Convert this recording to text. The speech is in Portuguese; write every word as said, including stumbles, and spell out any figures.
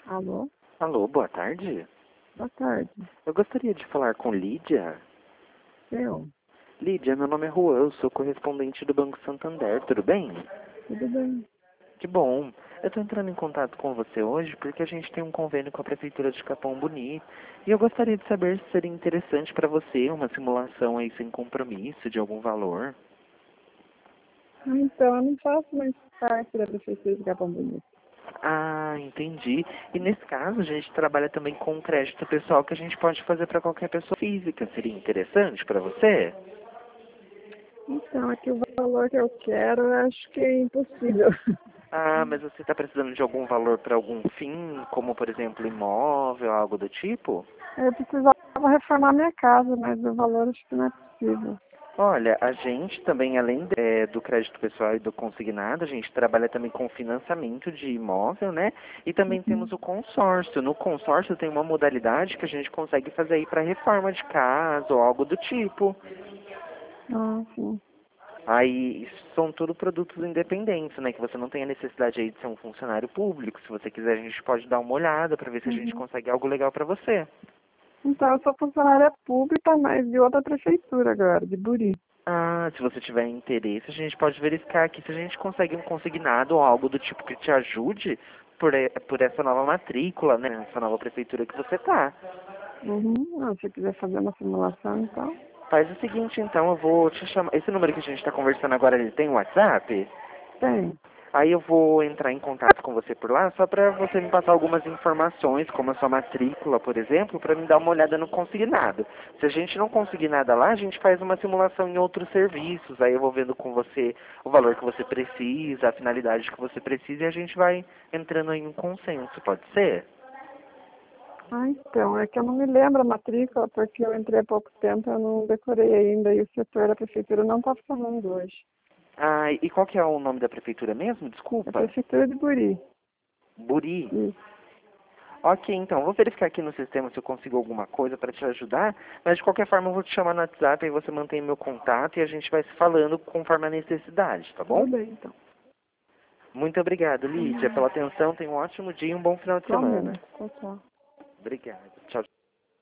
Alô? Alô, boa tarde. Boa tarde. Eu gostaria de falar com Lídia. Eu? Lídia, meu nome é Juan, eu sou correspondente do Banco Santander, tudo bem? Tudo bem? Que bom. Eu estou entrando em contato com você hoje porque a gente tem um convênio com a Prefeitura de Capão Bonito e eu gostaria de saber se seria interessante para você uma simulação aí sem compromisso de algum valor. Ah, então, eu não faço mais parte da Prefeitura de Capão Bonito. Ah, entendi. E nesse caso a gente trabalha também com crédito pessoal que a gente pode fazer para qualquer pessoa física. Seria interessante para você? Então, aqui o valor que eu quero, eu acho que é impossível. Ah, mas você está precisando de algum valor para algum fim, como por exemplo imóvel, algo do tipo? Eu precisava reformar minha casa, mas o valor acho que não é possível. Olha, a gente também, além é, do crédito pessoal e do consignado, a gente trabalha também com financiamento de imóvel, né? E também temos Uhum. o consórcio. No consórcio tem uma modalidade que a gente consegue fazer aí para reforma de casa ou algo do tipo. Ah, sim. Aí são tudo produtos independentes, né? Que você não tem a necessidade aí de ser um funcionário público. Se você quiser, a gente pode dar uma olhada para ver se a gente Uhum. consegue algo legal para você. Então, eu sou funcionária pública, mas de outra prefeitura agora, de Buri. Ah, se você tiver interesse, a gente pode verificar aqui se a gente consegue um consignado ou algo do tipo que te ajude por, e- por essa nova matrícula, né? Essa nova prefeitura que você tá. Uhum. Ah, se você quiser fazer uma simulação, então. Faz o seguinte, então, eu vou te chamar. Esse número que a gente está conversando agora, ele tem WhatsApp? Tem. Aí eu vou entrar em contato com você por lá, só para você me passar algumas informações, como a sua matrícula, por exemplo, para me dar uma olhada no consignado. Se a gente não conseguir nada lá, a gente faz uma simulação em outros serviços. Aí eu vou vendo com você o valor que você precisa, a finalidade que você precisa, e a gente vai entrando em um consenso, pode ser? Ah, então, é que eu não me lembro a matrícula, porque eu entrei há pouco tempo, eu não decorei ainda, e o setor da prefeitura não está funcionando hoje. Ah, e qual que é o nome da prefeitura mesmo? É a Desculpa. prefeitura de Buri. Buri. Isso. Ok, então, vou verificar aqui no sistema se eu consigo alguma coisa para te ajudar, mas de qualquer forma eu vou te chamar no WhatsApp, aí você mantém meu contato e a gente vai se falando conforme a necessidade, tá Tudo bom? bem, então. Muito obrigado, Lídia, Hum, pela atenção, tenha um ótimo dia e um bom final de igualmente. semana. Tchau, tchau. Obrigado. Tchau,